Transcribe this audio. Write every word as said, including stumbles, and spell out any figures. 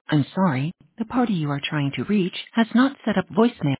I'm sorry, the party you are trying to reach has not set up voicemail.